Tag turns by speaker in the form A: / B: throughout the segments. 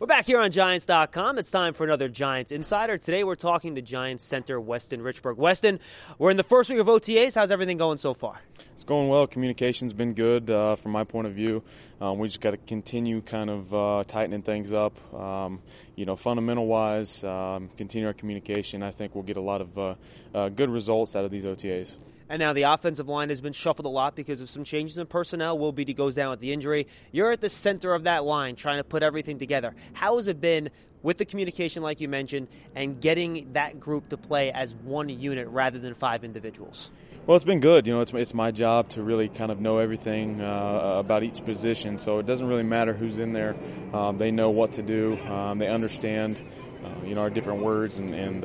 A: We're back here on Giants.com. It's time for another Giants Insider. Today we're talking to Giants center Weston Richburg. Weston, we're in the first week of OTAs. How's everything going so far?
B: It's going well. Communication's been good from my point of view. We just got to continue kind of tightening things up. Fundamental-wise, continue our communication. I think we'll get a lot of good results out of these OTAs.
A: And now the offensive line has been shuffled a lot because of some changes in personnel. Will Beatty goes down with the injury. You're at the center of that line trying to put everything together. How has it been with the communication, like you mentioned, and getting that group to play as one unit rather than 5 individuals?
B: Well, it's been good. It's my job to really kind of know everything about each position. So it doesn't really matter who's in there. They know what to do. They understand, our different words and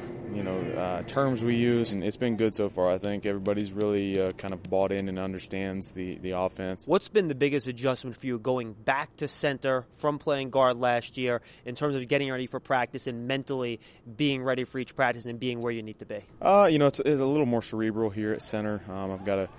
B: terms we use, and it's been good so far. I think everybody's really kind of bought in and understands the offense.
A: What's been the biggest adjustment for you going back to center from playing guard last year in terms of getting ready for practice and mentally being ready for each practice and being where you need to be?
B: It's a little more cerebral here at center. I've got to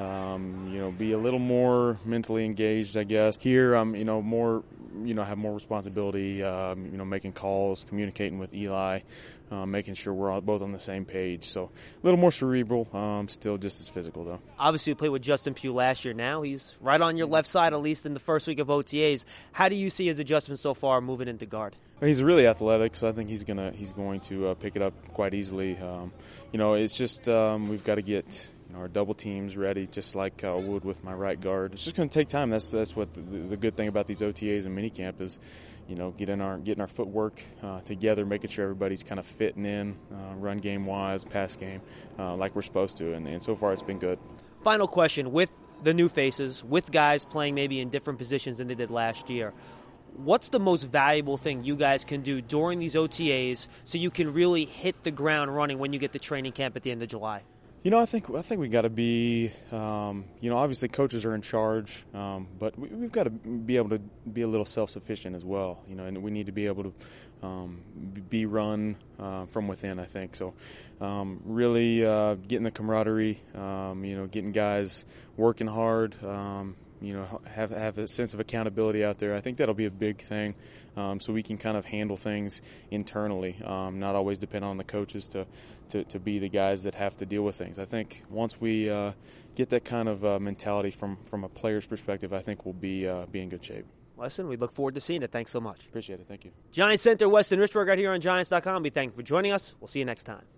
B: be a little more mentally engaged, I guess. Here, more, have more responsibility, making calls, communicating with Eli, making sure we're all both on the same page. So a little more cerebral, still just as physical, though.
A: Obviously, you played with Justin Pugh last year. Now he's right on your left side, at least in the first week of OTAs. How do you see his adjustment so far moving into guard?
B: He's really athletic, so I think he's going to pick it up quite easily. It's just we've got to get our double teams ready, just like I would with my right guard. It's just going to take time. That's what the good thing about these OTAs and minicamp is, getting our footwork together, making sure everybody's kind of fitting in, run game wise, pass game, like we're supposed to. And so far, it's been good.
A: Final question: with the new faces, with guys playing maybe in different positions than they did last year, what's the most valuable thing you guys can do during these OTAs so you can really hit the ground running when you get to training camp at the end of July?
B: I think we got to be, obviously coaches are in charge, but we've got to be able to be a little self-sufficient as well, and we need to be able to be run from within, I think. So really getting the camaraderie, getting guys working hard, have a sense of accountability out there. I think that'll be a big thing, so we can kind of handle things internally, not always depend on the coaches to be the guys that have to deal with things. I think once we get that kind of mentality from a player's perspective, I think we'll be in good shape.
A: Weston, we look forward to seeing it. Thanks so much.
B: Appreciate it. Thank you.
A: Giants center Weston Richburg right here on Giants.com. We thank you for joining us. We'll see you next time.